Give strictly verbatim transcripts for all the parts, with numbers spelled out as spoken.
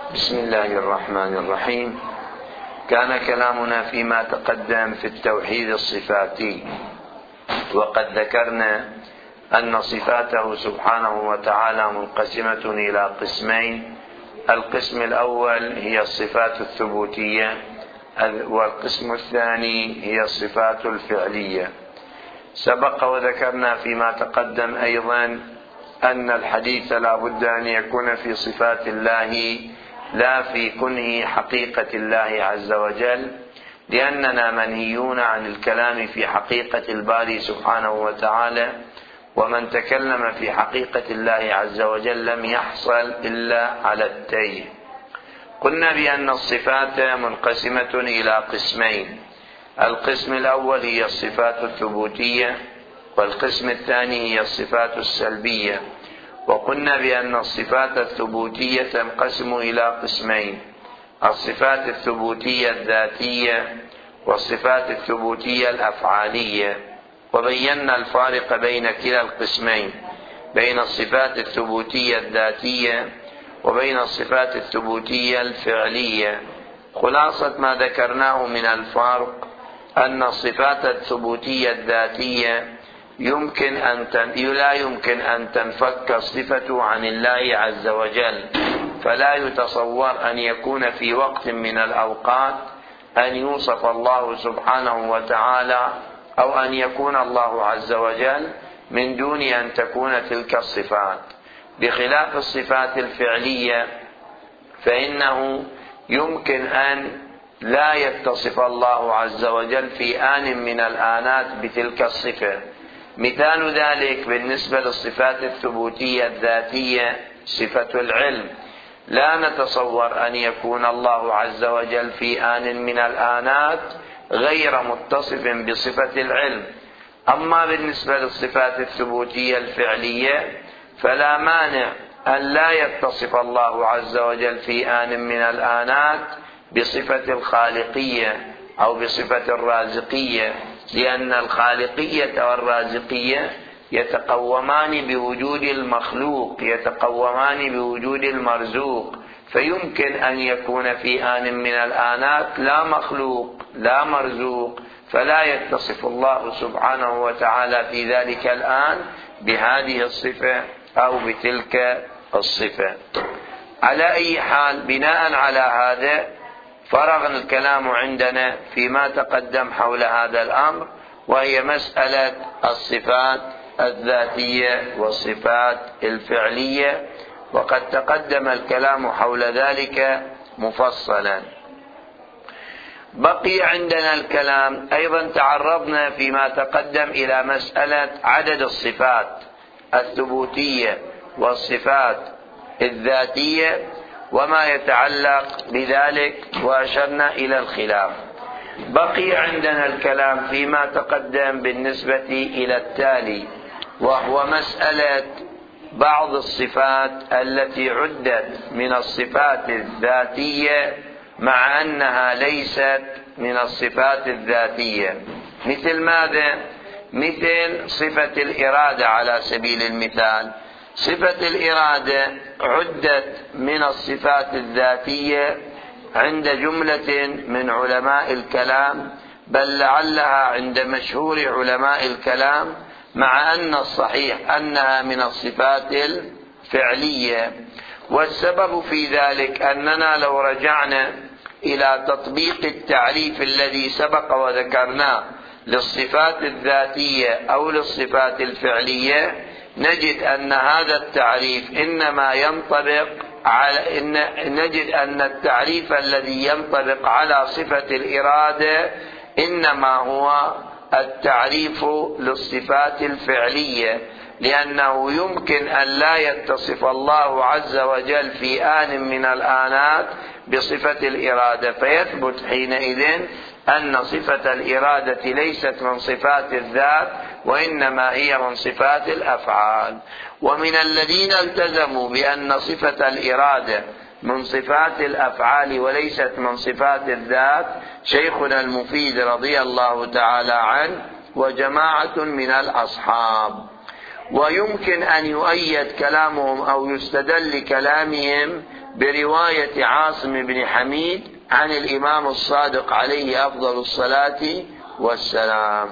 بسم الله الرحمن الرحيم. كان كلامنا فيما تقدم في التوحيد الصفاتي، وقد ذكرنا أن صفاته سبحانه وتعالى منقسمة إلى قسمين. القسم الأول هي الصفات الثبوتية، والقسم الثاني هي الصفات الفعلية. سبق وذكرنا فيما تقدم أيضا أن الحديث لا بد أن يكون في صفات الله لا في كنه حقيقة الله عز وجل، لأننا منهيون عن الكلام في حقيقة الباري سبحانه وتعالى، ومن تكلم في حقيقة الله عز وجل لم يحصل إلا على التيه. قلنا بأن الصفات منقسمة إلى قسمين. القسم الأول هي الصفات الثبوتية، والقسم الثاني هي الصفات السلبية. وقلنا بأن الصفات الثبوتية تنقسم إلى قسمين: الصفات الثبوتية الذاتية والصفات الثبوتية الأفعالية. وبينا الفارق بين كلا القسمين، بين الصفات الثبوتية الذاتية وبين الصفات الثبوتية الفعلية. خلاصة ما ذكرناه من الفرق أن الصفات الثبوتية الذاتية يمكن أن تن... لا يمكن أن تنفك الصفة عن الله عز وجل، فلا يتصور أن يكون في وقت من الأوقات أن يوصف الله سبحانه وتعالى أو أن يكون الله عز وجل من دون أن تكون تلك الصفات. بخلاف الصفات الفعلية فإنه يمكن أن لا يتصف الله عز وجل في آن من الآنات بتلك الصفة. مثال ذلك بالنسبة للصفات الثبوتية الذاتية صفة العلم، لا نتصور أن يكون الله عز وجل في آن من الآنات غير متصف بصفة العلم. أما بالنسبة للصفات الثبوتية الفعلية فلا مانع أن لا يتصف الله عز وجل في آن من الآنات بصفة الخالقية أو بصفة الرازقية، لأن الخالقية والرازقية يتقومان بوجود المخلوق، يتقومان بوجود المرزوق، فيمكن أن يكون في آن من الآنات لا مخلوق لا مرزوق، فلا يتصف الله سبحانه وتعالى في ذلك الآن بهذه الصفة أو بتلك الصفة. على أي حال، بناء على هذا فرغنا الكلام عندنا فيما تقدم حول هذا الأمر، وهي مسألة الصفات الذاتية والصفات الفعلية، وقد تقدم الكلام حول ذلك مفصلا. بقي عندنا الكلام أيضا، تعرضنا فيما تقدم إلى مسألة عدد الصفات الثبوتية والصفات الذاتية وما يتعلق بذلك، وأشرنا إلى الخلاف. بقي عندنا الكلام فيما تقدم بالنسبة إلى التالي، وهو مسألة بعض الصفات التي عدت من الصفات الذاتية مع أنها ليست من الصفات الذاتية. مثل ماذا؟ مثل صفة الإرادة على سبيل المثال. صفة الإرادة عدت من الصفات الذاتية عند جملة من علماء الكلام، بل لعلها عند مشهور علماء الكلام، مع أن الصحيح أنها من الصفات الفعلية. والسبب في ذلك أننا لو رجعنا إلى تطبيق التعريف الذي سبق وذكرناه للصفات الذاتية أو للصفات الفعلية، نجد أن هذا التعريف إنما ينطبق على إن نجد أن التعريف الذي ينطبق على صفة الإرادة إنما هو التعريف للصفات الفعلية، لأنه يمكن أن لا يتصف الله عز وجل في آن من الآنات بصفة الإرادة، فيثبت حينئذ أن صفة الإرادة ليست من صفات الذات، وإنما هي من صفات الأفعال. ومن الذين التزموا بأن صفة الإرادة من صفات الأفعال وليست من صفات الذات شيخنا المفيد رضي الله تعالى عنه وجماعة من الأصحاب. ويمكن أن يؤيد كلامهم أو يستدل لكلامهم برواية عاصم بن حميد عن الإمام الصادق عليه أفضل الصلاة والسلام.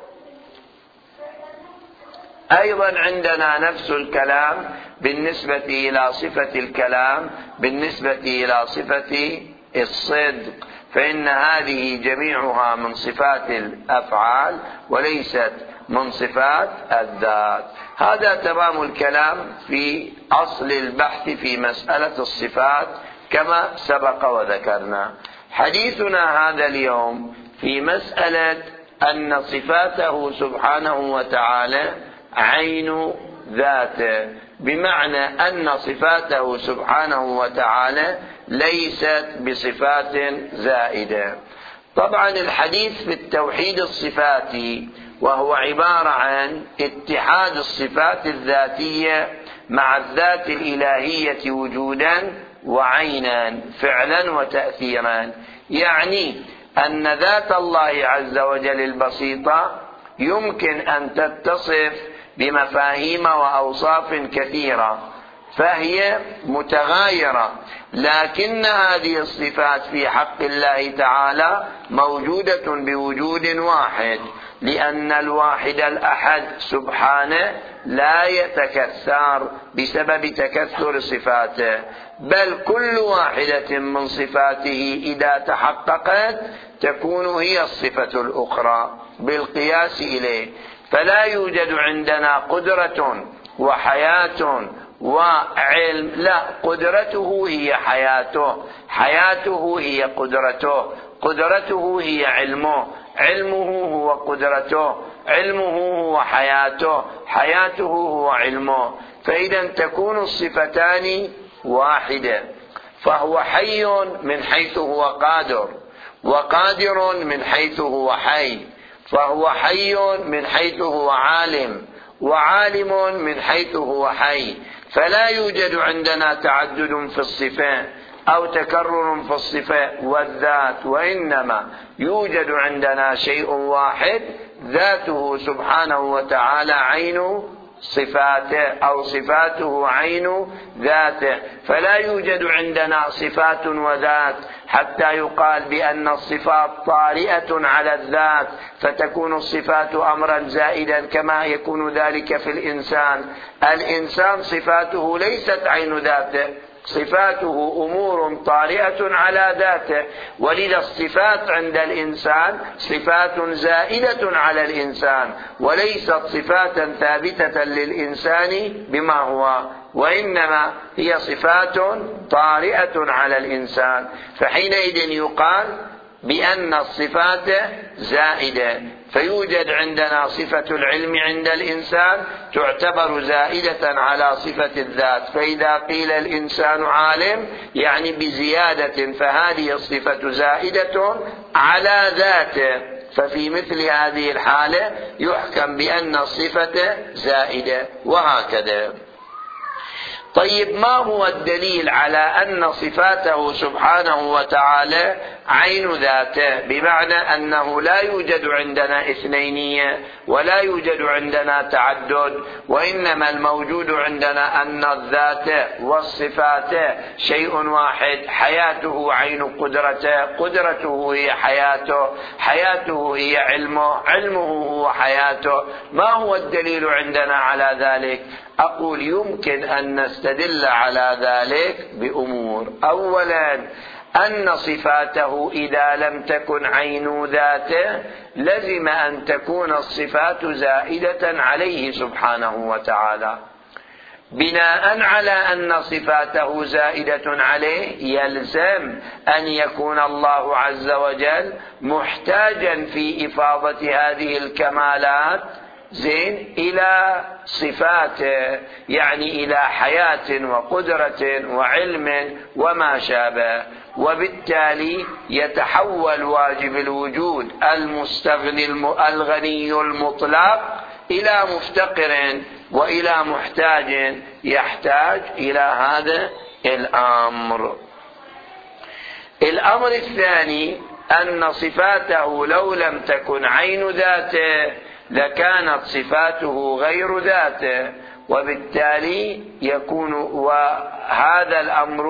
أيضا عندنا نفس الكلام بالنسبة إلى صفة الكلام، بالنسبة إلى صفة الصدق، فإن هذه جميعها من صفات الأفعال وليست من صفات الذات. هذا تمام الكلام في أصل البحث في مسألة الصفات كما سبق وذكرنا. حديثنا هذا اليوم في مسألة أن صفاته سبحانه وتعالى عين ذاته، بمعنى أن صفاته سبحانه وتعالى ليست بصفات زائدة. طبعا الحديث في التوحيد الصفاتي وهو عبارة عن اتحاد الصفات الذاتية مع الذات الإلهية وجودا وعينا، فعلا وتأثيرا، يعني أن ذات الله عز وجل البسيطة يمكن أن تتصف بمفاهيم وأوصاف كثيرة فهي متغايرة، لكن هذه الصفات في حق الله تعالى موجودة بوجود واحد، لأن الواحد الأحد سبحانه لا يتكثر بسبب تكثر صفاته، بل كل واحدة من صفاته إذا تحققت تكون هي الصفة الأخرى بالقياس إليه. فلا يوجد عندنا قدرة وحياة وعلم، لا، قدرته هي حياته، حياته هي قدرته، قدرته هي علمه، علمه هو قدرته، علمه هو حياته، حياته هو علمه. فإذا تكون الصفتان واحدة، فهو حي من حيث هو قادر، وقادر من حيث هو حي، فهو حي من حيث هو عالم، وعالم من حيث هو حي. فلا يوجد عندنا تعدد في الصفات أو تكرر في الصفات والذات، وإنما يوجد عندنا شيء واحد ذاته سبحانه وتعالى عين صفاته، أو صفاته عين ذاته. فلا يوجد عندنا صفات وذات حتى يقال بأن الصفات طارئة على الذات فتكون الصفات أمرا زائدا كما يكون ذلك في الإنسان. الإنسان صفاته ليست عين ذاته، صفاته أمور طارئة على ذاته، ولذا الصفات عند الإنسان صفات زائدة على الإنسان، وليست صفات ثابتة للإنسان بما هو، وإنما هي صفات طارئة على الإنسان. فحينئذ يقال بأن الصفات زائدة. فيوجد عندنا صفة العلم عند الإنسان تعتبر زائدة على صفة الذات، فإذا قيل الإنسان عالم يعني بزيادة، فهذه الصفة زائدة على ذاته، ففي مثل هذه الحالة يحكم بأن الصفة زائدة، وهكذا. طيب، ما هو الدليل على أن صفاته سبحانه وتعالى عين ذاته؟ بمعنى أنه لا يوجد عندنا اثنينية ولا يوجد عندنا تعدد، وإنما الموجود عندنا أن الذات والصفات شيء واحد، حياته عين قدرته، قدرته هي حياته، حياته هي علمه، علمه هو حياته. ما هو الدليل عندنا على ذلك؟ أقول يمكن أن نستدل على ذلك بأمور. أولا، أن صفاته إذا لم تكن عين ذاته لزم أن تكون الصفات زائدة عليه سبحانه وتعالى. بناء على أن صفاته زائدة عليه يلزم أن يكون الله عز وجل محتاجا في إفاضة هذه الكمالات زين إلى صفاته، يعني إلى حياة وقدرة وعلم وما شابه، وبالتالي يتحول واجب الوجود المستغني الغني المطلق إلى مفتقر وإلى محتاج يحتاج إلى هذا الأمر. الأمر الثاني أن صفاته لو لم تكن عين ذاته لكانت صفاته غير ذاته، وبالتالي يكون وهذا الأمر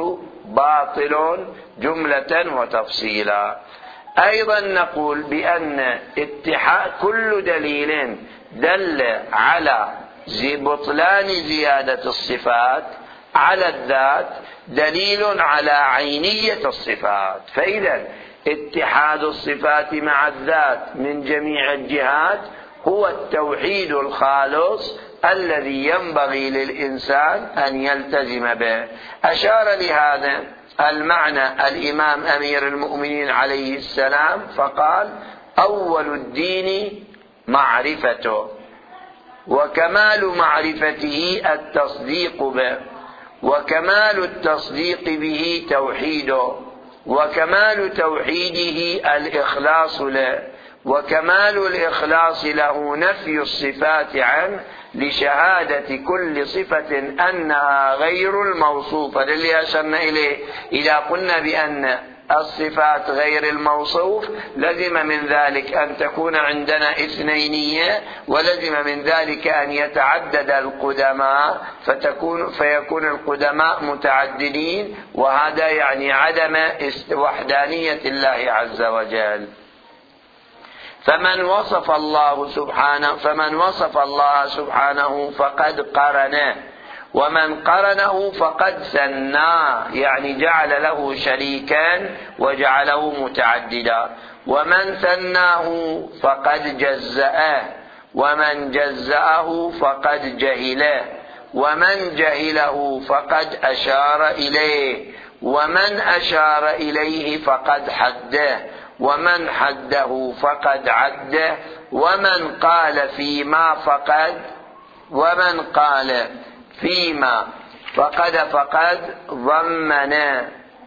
باطل جملة وتفصيلا. أيضا نقول بأن اتحاد كل دليل دل على بطلان زيادة الصفات على الذات دليل على عينية الصفات. فإذا اتحاد الصفات مع الذات من جميع الجهات هو التوحيد الخالص الذي ينبغي للإنسان أن يلتزم به. أشار لهذا المعنى الإمام أمير المؤمنين عليه السلام فقال: أول الدين معرفته، وكمال معرفته التصديق به، وكمال التصديق به توحيده، وكمال توحيده الإخلاص له، وكمال الإخلاص له نفي الصفات عنه لشهادة كل صفة أنها غير الموصوفة. للي أشرنا إليه إذا قلنا بأن الصفات غير الموصوف لزم من ذلك أن تكون عندنا اثنينية، ولزم من ذلك أن يتعدد القدماء فتكون فيكون القدماء متعددين، وهذا يعني عدم وحدانية الله عز وجل. فمن وصف الله سبحانه فمن وصف الله سبحانه فقد قرنه، ومن قرنه فقد ثناه، يعني جعل له شريكا وجعله متعددا. ومن ثناه فقد جزأه، ومن جزأه فقد جهله، ومن جهله فقد أشار إليه، ومن أشار إليه فقد حده، ومن حده فقد عده، ومن قال فيما فقد ومن قال فيما فقد فقد ضمنا،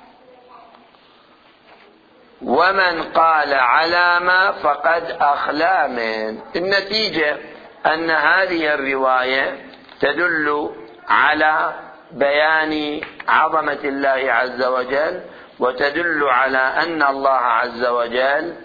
ومن قال على ما فقد أخلى من. النتيجة أن هذه الرواية تدل على بيان عظمة الله عز وجل، وتدل على أن الله عز وجل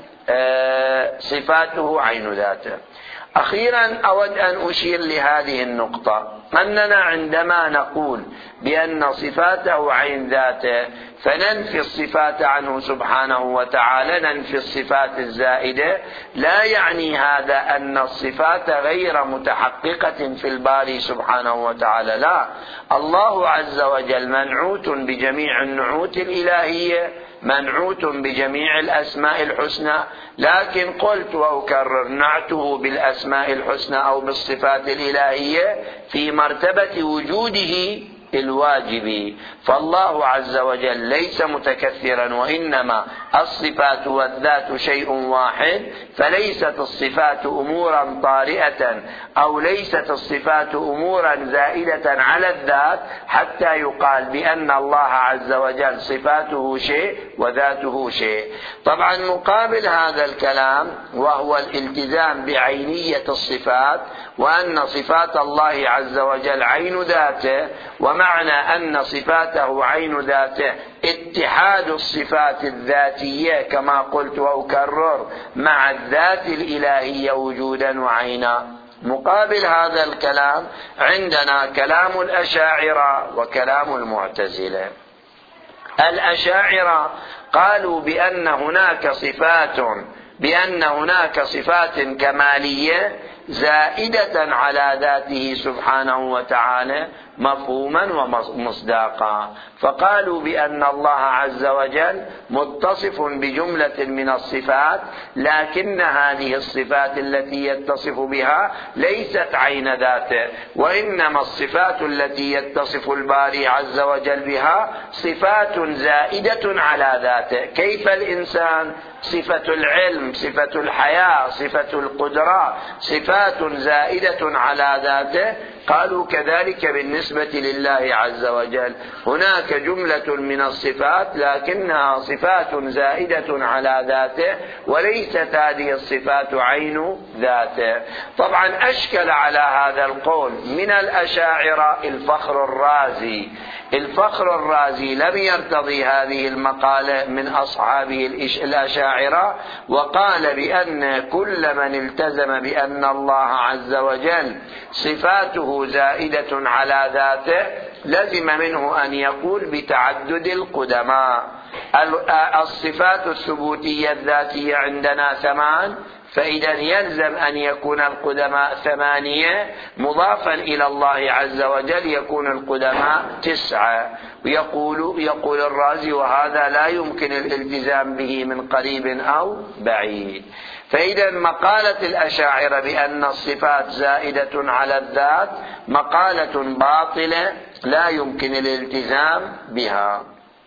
صفاته عين ذاته. أخيرا أود أن أشير لهذه النقطة، أننا عندما نقول بأن صفاته عين ذاته فننفي الصفات عنه سبحانه وتعالى، ننفي الصفات الزائدة، لا يعني هذا أن الصفات غير متحققة في الباري سبحانه وتعالى، لا، الله عز وجل منعوت بجميع النعوت الإلهية، منعوت بجميع الأسماء الحسنى، لكن قلت وأكرر نعته بالأسماء الحسنى أو بالصفات الإلهية في مرتبة وجوده الواجب. فالله عز وجل ليس متكثرا، وإنما الصفات والذات شيء واحد، فليست الصفات أمورا طارئة أو ليست الصفات أمورا زائدة على الذات حتى يقال بأن الله عز وجل صفاته شيء وذاته شيء. طبعا مقابل هذا الكلام وهو الالتزام بعينية الصفات، وأن صفات الله عز وجل عين ذاته، ومعنى أن صفاته عين ذاته اتحاد الصفات الذاتية كما قلت وأكرر مع الذات الإلهية وجودا وعينا. مقابل هذا الكلام عندنا كلام الأشاعرة وكلام المعتزلة. الأشاعرة قالوا بأن هناك صفات بأن هناك صفات كمالية زائدة على ذاته سبحانه وتعالى مفهوما ومصداقا، فقالوا بأن الله عز وجل متصف بجملة من الصفات، لكن هذه الصفات التي يتصف بها ليست عين ذاته، وإنما الصفات التي يتصف الباري عز وجل بها صفات زائدة على ذاته. كيف الإنسان؟ صفة العلم، صفة الحياة، صفة القدرة، صفات زائدة على ذاته. قالوا كذلك بالنسبة لله عز وجل، هناك جملة من الصفات لكنها صفات زائدة على ذاته، وليست هذه الصفات عين ذاته. طبعا أشكل على هذا القول من الأشاعرة الفخر الرازي. الفخر الرازي لم يرتضي هذه المقالة من أصحابه الأشاعرة، وقال بأن كل من التزم بأن الله عز وجل صفاته زائدة على ذاته لزم منه أن يقول بتعدد القدماء. الصفات الثبوتية الذاتية عندنا ثمان، فإذا يلزم أن يكون القدماء ثمانية، مضافا إلى الله عز وجل يكون القدماء تسعة. ويقول يقول الرازي: وهذا لا يمكن الالتزام به من قريب أو بعيد. فإذا مقالة الأشاعرة بأن الصفات زائدة على الذات مقالة باطلة لا يمكن الالتزام بها.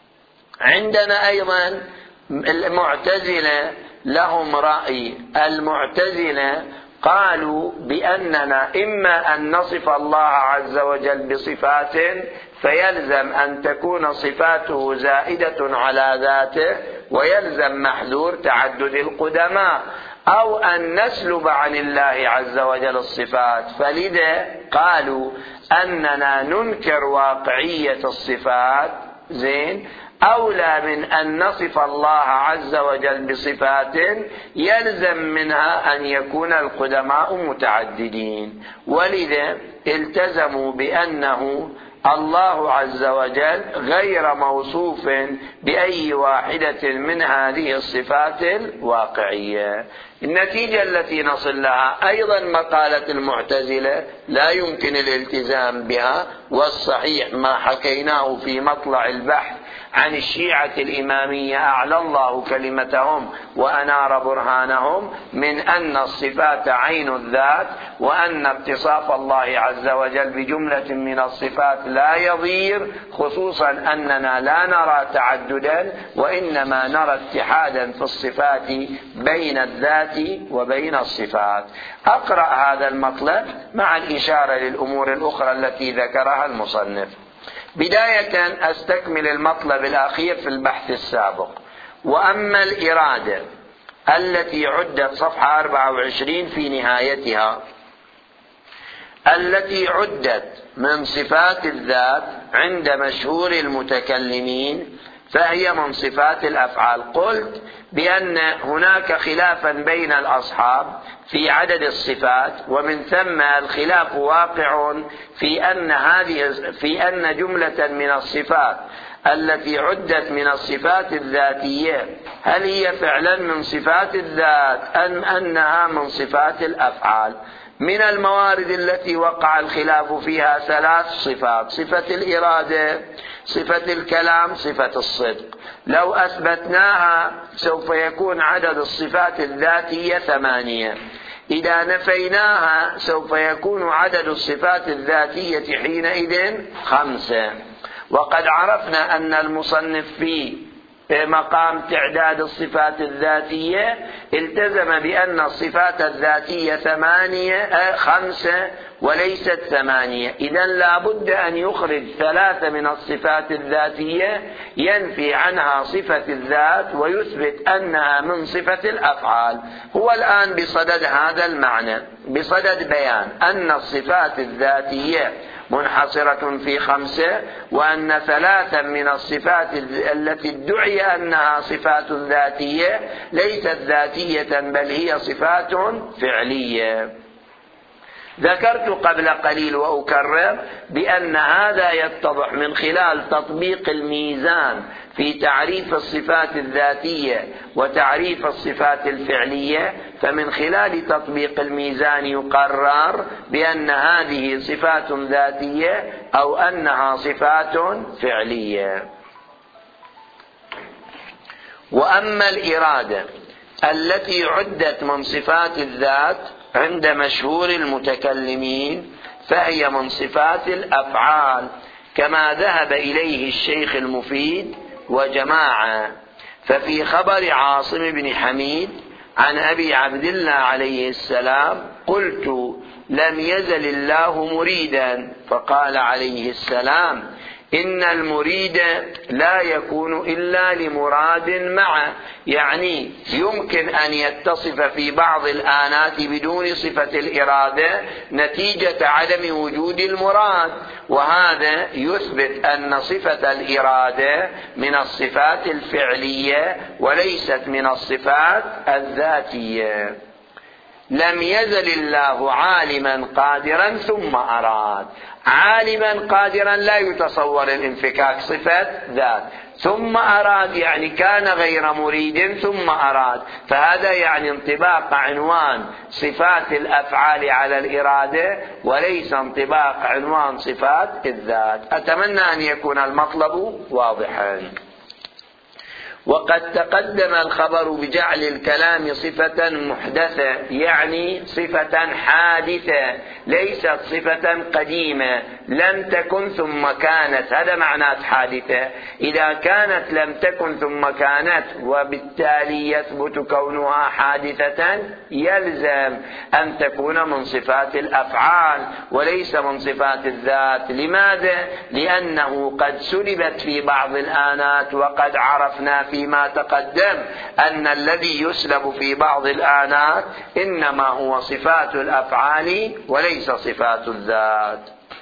عندنا أيضا المعتزلة لهم رأي. المعتزلة قالوا بأننا إما أن نصف الله عز وجل بصفات فيلزم أن تكون صفاته زائدة على ذاته ويلزم محذور تعدد القدماء، أو أن نسلب عن الله عز وجل الصفات. فلذا قالوا أننا ننكر واقعية الصفات زين أولى من أن نصف الله عز وجل بصفات يلزم منها أن يكون القدماء متعددين. ولذا التزموا بأنه الله عز وجل غير موصوف بأي واحدة من هذه الصفات الواقعية. النتيجة التي نصل لها أيضا مقالة المعتزلة لا يمكن الالتزام بها، والصحيح ما حكيناه في مطلع البحث عن الشيعة الإمامية أعلى الله كلمتهم وأنار برهانهم من أن الصفات عين الذات، وأن اتصاف الله عز وجل بجملة من الصفات لا يضير، خصوصا أننا لا نرى تعددا وإنما نرى اتحادا في الصفات بين الذات وبين الصفات. أقرأ هذا المطلب مع الإشارة للأمور الأخرى التي ذكرها المصنف. بداية أستكمل المطلب الأخير في البحث السابق. وأما الإرادة التي عدت صفحة أربعة وعشرين في نهايتها، التي عدت من صفات الذات عند مشهور المتكلمين، فهي من صفات الأفعال. قلت بأن هناك خلافا بين الأصحاب في عدد الصفات، ومن ثم الخلاف واقع في أن هذه في أن جملة من الصفات التي عدت من الصفات الذاتية هل هي فعلا من صفات الذات أم أنها من صفات الأفعال. من الموارد التي وقع الخلاف فيها ثلاث صفات: صفة الإرادة، صفة الكلام، صفة الصدق. لو أثبتناها سوف يكون عدد الصفات الذاتية ثمانية. إذا نفيناها سوف يكون عدد الصفات الذاتية حينئذ خمسة. وقد عرفنا أن المصنف في مقام تعداد الصفات الذاتية التزم بأن الصفات الذاتية ثمانية خمسة وليست ثمانية. إذن لا بد أن يخرج ثلاثة من الصفات الذاتية ينفي عنها صفة الذات ويثبت أنها من صفة الأفعال. هو الآن بصدد هذا المعنى، بصدد بيان أن الصفات الذاتية منحصرة في خمسة، وأن ثلاثا من الصفات التي ادعي أنها صفات ذاتية ليست ذاتية بل هي صفات فعلية. ذكرت قبل قليل وأكرر بأن هذا يتضح من خلال تطبيق الميزان في تعريف الصفات الذاتية وتعريف الصفات الفعلية. فمن خلال تطبيق الميزان يقرر بأن هذه صفات ذاتية أو أنها صفات فعلية. وأما الإرادة التي عدت من صفات الذات عند مشهور المتكلمين فهي من صفات الأفعال، كما ذهب إليه الشيخ المفيد وجماعة. ففي خبر عاصم بن حميد عن أبي عبد الله عليه السلام قلت: لم يزل الله مريدا، فقال عليه السلام: إن المريد لا يكون إلا لمراد معه. يعني يمكن أن يتصف في بعض الآنات بدون صفة الإرادة نتيجة عدم وجود المراد، وهذا يثبت أن صفة الإرادة من الصفات الفعلية وليست من الصفات الذاتية. لم يزل الله عالما قادرا ثم أراد. عالما قادرا لا يتصور الانفكاك، صفة ذات. ثم أراد يعني كان غير مريد ثم أراد، فهذا يعني انطباق عنوان صفات الأفعال على الإرادة وليس انطباق عنوان صفات الذات. أتمنى أن يكون المطلب واضحا. وقد تقدم الخبر بجعل الكلام صفة محدثة، يعني صفة حادثة ليست صفة قديمة لم تكن ثم كانت. هذا معنى حادثة. إذا كانت لم تكن ثم كانت وبالتالي يثبت كونها حادثة يلزم أن تكون من صفات الأفعال وليس من صفات الذات. لماذا؟ لأنه قد سلبت في بعض الآنات، وقد عرفنا فيما تقدم أن الذي يسلب في بعض الآنات إنما هو صفات الأفعال وليس صفات الذات.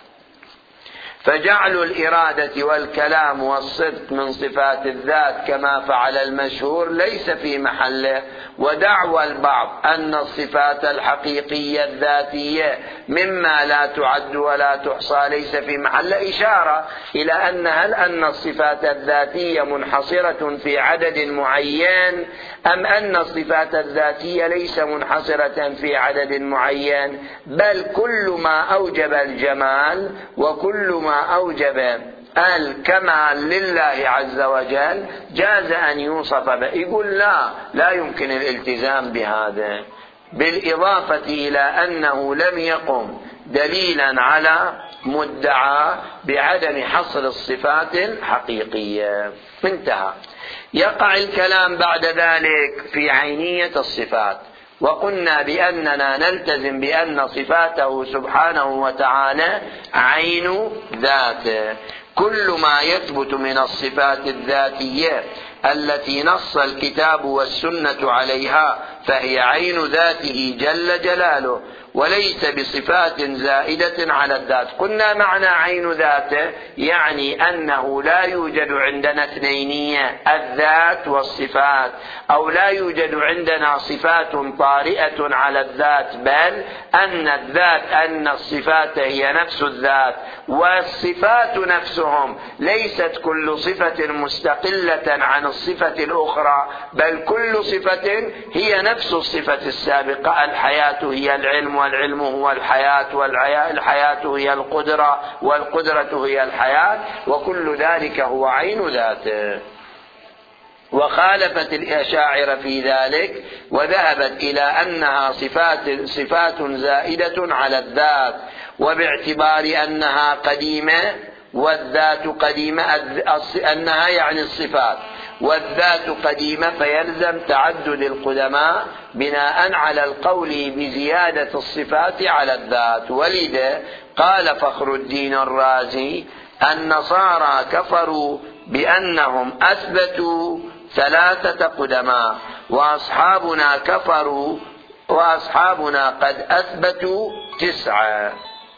فجعل الإرادة والكلام والصدق من صفات الذات كما فعل المشهور ليس في محله. ودعوى البعض أن الصفات الحقيقية الذاتية مما لا تعد ولا تحصى ليس في محل إشارة إلى أن هل أن الصفات الذاتية منحصرة في عدد معين أم أن الصفات الذاتية ليس منحصرة في عدد معين، بل كل ما أوجب الجمال وكل ما أوجب الكمال لله عز وجل جاز أن يوصف به. يقول لا لا يمكن الالتزام بهذا، بالإضافة إلى أنه لم يقم دليلا على مدعى بعدم حصر الصفات الحقيقية. انتهى. يقع الكلام بعد ذلك في عينية الصفات، وقلنا بأننا نلتزم بأن صفاته سبحانه وتعالى عين ذاته. كل ما يثبت من الصفات الذاتية التي نص الكتاب والسنة عليها فهي عين ذاته جل جلاله وليس بصفات زائدة على الذات. قلنا معنى عين ذاته يعني أنه لا يوجد عندنا اثنينية الذات والصفات، أو لا يوجد عندنا صفات طارئة على الذات، بل أن الذات أن الصفات هي نفس الذات، والصفات نفسهم ليست كل صفة مستقلة عن الصفة الأخرى، بل كل صفة هي نفس الصفة السابقة. الحياة هي العلم، والعلم هو الحياة، والحياة هي القدرة، والقدرة هي الحياة، وكل ذلك هو عين ذاته. وخالفت الأشاعرة في ذلك وذهبت إلى أنها صفات, صفات زائدة على الذات، وباعتبار أنها قديمة والذات قديمة أنها يعني الصفات والذات قديمة فيلزم تعدد القدماء بناء على القول بزيادة الصفات على الذات. ولذا قال فخر الدين الرازي النصارى كفروا بأنهم أثبتوا ثلاثة قدماء، وأصحابنا كفروا وأصحابنا قد أثبتوا تسعة.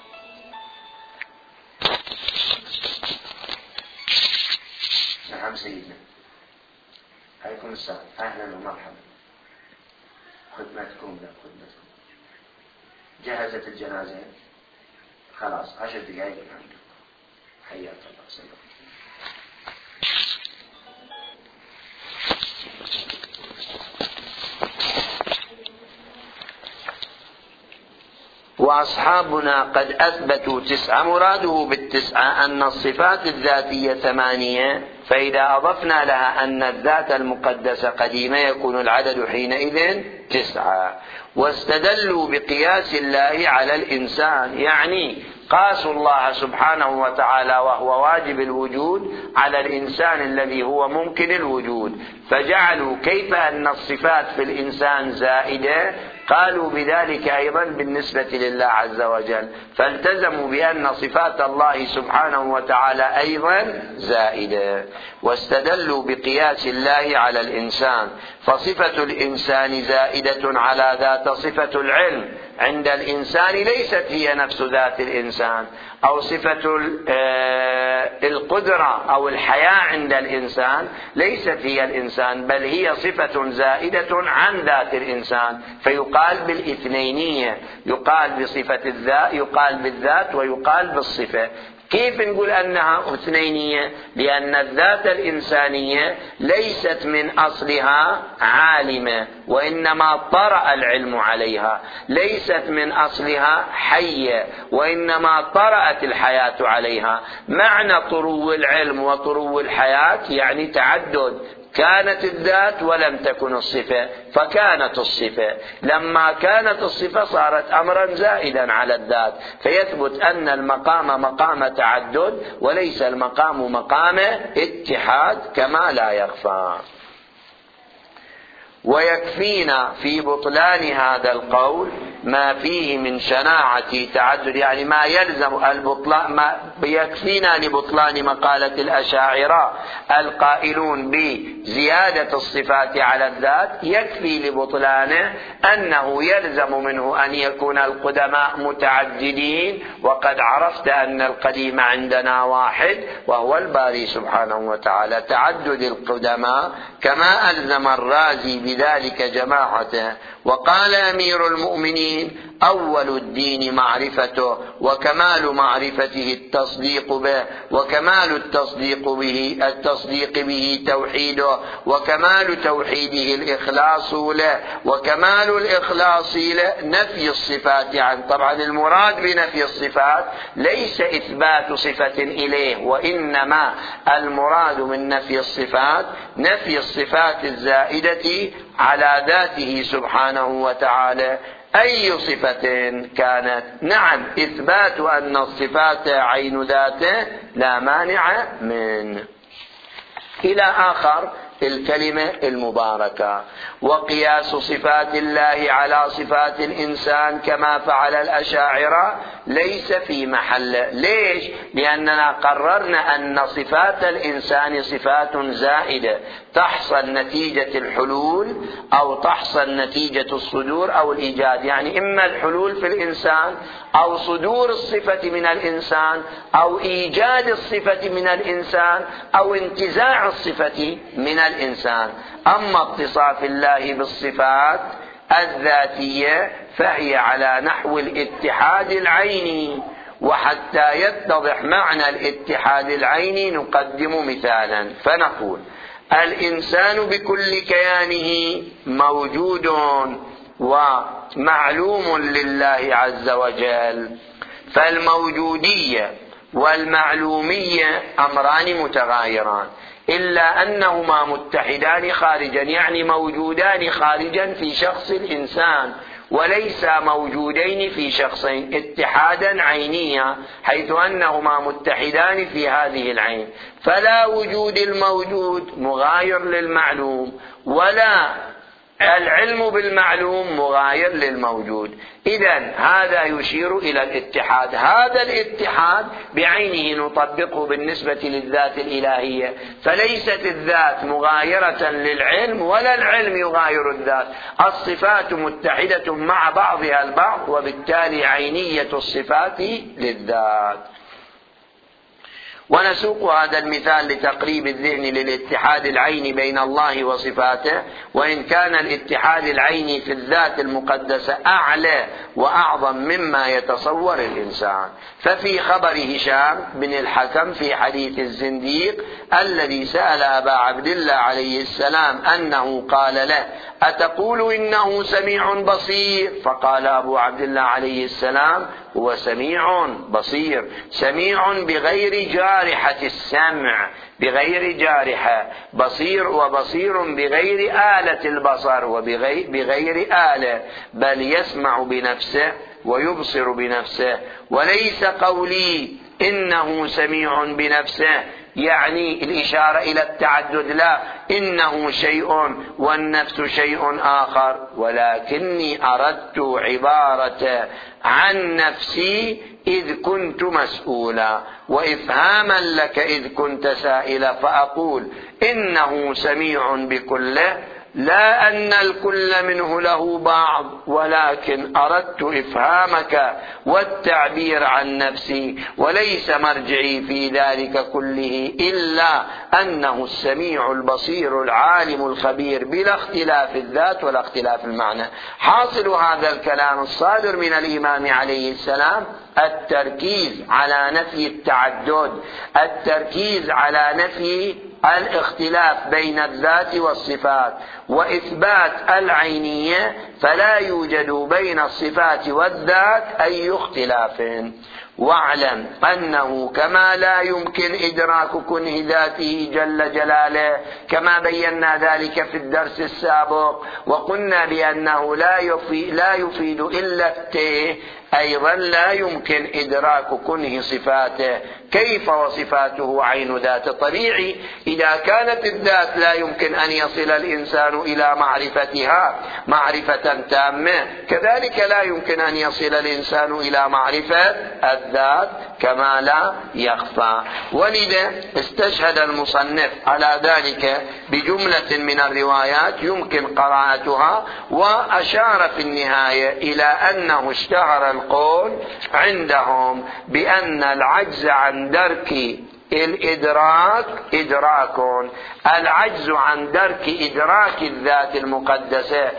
نعم سيدنا، عليكم السلام، أهلا ومرحبا. خدمتكم لا خدمتكم. جهزت الجنازة؟ خلاص عشر دقائق الحمد. حياك الله سلام. وأصحابنا قد أثبتوا تسعة، مراده بالتسعة أن الصفات الذاتية ثمانية، فإذا أضفنا لها أن الذات المقدسة قديمة يكون العدد حينئذ تسعة. واستدلوا بقياس الله على الإنسان، يعني قاسوا الله سبحانه وتعالى وهو واجب الوجود على الإنسان الذي هو ممكن الوجود، فجعلوا كيف أن الصفات في الإنسان زائدة قالوا بذلك أيضا بالنسبة لله عز وجل، فالتزموا بأن صفات الله سبحانه وتعالى أيضا زائدة. واستدلوا بقياس الله على الإنسان، فصفة الإنسان زائدة على ذات صفة العلم عند الإنسان ليست هي نفس ذات الإنسان، أو صفة القدرة أو الحياة عند الإنسان ليست هي الإنسان، بل هي صفة زائدة عن ذات الإنسان، فيقال بالاثنينية، يقال بصفة الذات، يقال بالذات ويقال بالصفة. كيف نقول أنها اثنينية؟ لأن الذات الإنسانية ليست من أصلها عالمة، وإنما طرأ العلم عليها، ليست من أصلها حية، وإنما طرأت الحياة عليها. معنى طرو العلم وطرو الحياة يعني تعدد، كانت الذات ولم تكن الصفة، فكانت الصفة. لما كانت الصفة صارت أمرا زائدا على الذات، فيثبت أن المقام مقام تعدد وليس المقام مقام اتحاد كما لا يخفى. ويكفينا في بطلان هذا القول ما فيه من شناعة تعدد، يعني ما يلزم البطلان، ما يكفينا لبطلان مقالة الأشاعرة القائلون بزيادة الصفات على الذات، يكفي لبطلانه أنه يلزم منه أن يكون القدماء متعددين، وقد عرفت أن القديم عندنا واحد وهو الباري سبحانه وتعالى. تعدد القدماء كما ألزم الرازي بذلك جماعته. وقال أمير المؤمنين: أول الدين معرفته، وكمال معرفته التصديق به، وكمال التصديق به التصديق به توحيده، وكمال توحيده الإخلاص له، وكمال الإخلاص له نفي الصفات عنه. طبعا المراد بنفي الصفات ليس إثبات صفة إليه، وإنما المراد من نفي الصفات نفي الصفات الزائدة على ذاته سبحانه وتعالى. أي صفة كانت؟ نعم، إثبات أن الصفات عين ذاته لا مانع منه. إلى آخر الكلمة المباركة. وقياس صفات الله على صفات الإنسان كما فعل الأشاعرة ليس في محله. ليش؟ لأننا قررنا أن صفات الإنسان صفات زائدة تحصل نتيجة الحلول أو تحصل نتيجة الصدور أو الإيجاد، يعني إما الحلول في الإنسان أو صدور الصفة من الإنسان أو إيجاد الصفة من الإنسان أو انتزاع الصفة من الإنسان. أما اتصاف الله بالصفات الذاتية فهي على نحو الاتحاد العيني، وحتى يتضح معنى الاتحاد العيني نقدم مثالا فنقول: الإنسان بكل كيانه موجود ومعلوم لله عز وجل، فالموجودية والمعلومية أمران متغايران، إلا أنهما متحدان خارجا، يعني موجودان خارجا في شخص الإنسان، وليس موجودين في شخصين، اتحادا عينيا، حيث أنهما متحدان في هذه العين. فلا وجود الموجود مغاير للمعلوم، ولا العلم بالمعلوم مغاير للموجود. إذن هذا يشير إلى الاتحاد. هذا الاتحاد بعينه نطبقه بالنسبة للذات الإلهية، فليست الذات مغايرة للعلم ولا العلم يغاير الذات. الصفات متحدة مع بعضها البعض، وبالتالي عينية الصفات للذات. ونسوق هذا المثال لتقريب الذهن للاتحاد العيني بين الله وصفاته، وإن كان الاتحاد العيني في الذات المقدسة أعلى وأعظم مما يتصور الإنسان. ففي خبر هشام بن الحكم في حديث الزنديق الذي سأل أبا عبد الله عليه السلام أنه قال له: أتقول إنه سميع بصير؟ فقال أبو عبد الله عليه السلام: هو سميع بصير، سميع بغير جارحة السمع، بغير جارحة، بصير وبصير بغير آلة البصر وبغير آلة، بل يسمع بنفسه ويبصر بنفسه. وليس قولي إنه سميع بنفسه يعني الإشارة إلى التعدد، لا، إنه شيء والنفس شيء آخر، ولكني أردت عبارة عن نفسي إذ كنت مسؤولا، وإفهاما لك إذ كنت سائلا، فأقول إنه سميع بكله لا أن الكل منه له بعض، ولكن أردت إفهامك والتعبير عن نفسي، وليس مرجعي في ذلك كله إلا أنه السميع البصير العالم الخبير بلا اختلاف الذات ولا اختلاف المعنى. حاصل هذا الكلام الصادر من الإمام عليه السلام التركيز على نفي التعدد، التركيز على نفي الاختلاف بين الذات والصفات، وإثبات العينية، فلا يوجد بين الصفات والذات أي اختلاف. واعلم أنه كما لا يمكن إدراك كنه ذاته جل جلاله، كما بينا ذلك في الدرس السابق وقلنا بأنه لا يفيد, لا يفيد إلا التيه، أيضا لا يمكن إدراك كنه صفاته. كيف وصفاته عين ذات؟ طبيعي إذا كانت الذات لا يمكن أن يصل الإنسان إلى معرفتها معرفة تامة، كذلك لا يمكن أن يصل الإنسان إلى معرفة الذات كما لا يخفى. ولذا استشهد المصنف على ذلك بجملة من الروايات يمكن قراءتها، وأشار في النهاية إلى أنه اشتهر القول عندهم بأن العجز عن درك الإدراك إدراك، العجز عن درك إدراك الذات المقدسة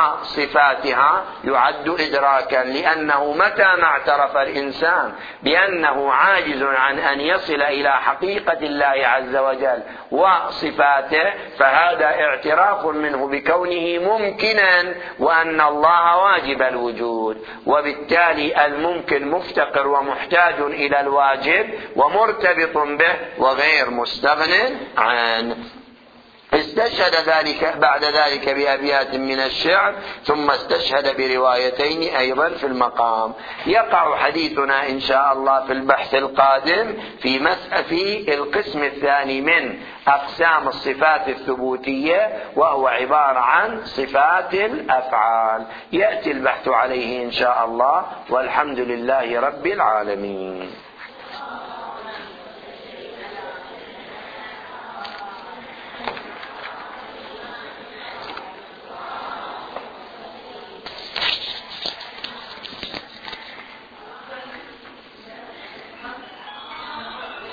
وصفاتها يعد إدراكا، لأنه متى ما اعترف الإنسان بأنه عاجز عن أن يصل إلى حقيقة الله عز وجل وصفاته، فهذا اعتراف منه بكونه ممكنا وأن الله واجب الوجود، وبالتالي الممكن مفتقر ومحتاج إلى الواجب ومرتبط به وغير مستغن عنه. استشهد ذلك بعد ذلك بأبيات من الشعر، ثم استشهد بروايتين أيضا في المقام. يقع حديثنا إن شاء الله في البحث القادم في مسألة في القسم الثاني من أقسام الصفات الثبوتية، وهو عبارة عن صفات الأفعال. يأتي البحث عليه إن شاء الله، والحمد لله رب العالمين.